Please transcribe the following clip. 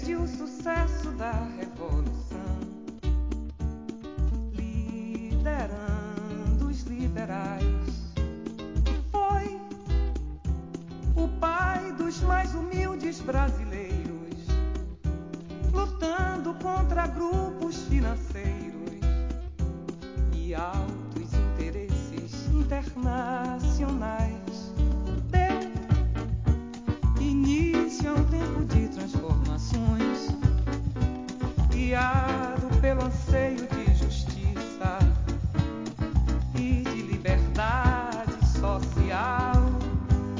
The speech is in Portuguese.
impediu o sucesso da revolução, liderando os liberais. Foi o pai dos mais humildes brasileiros,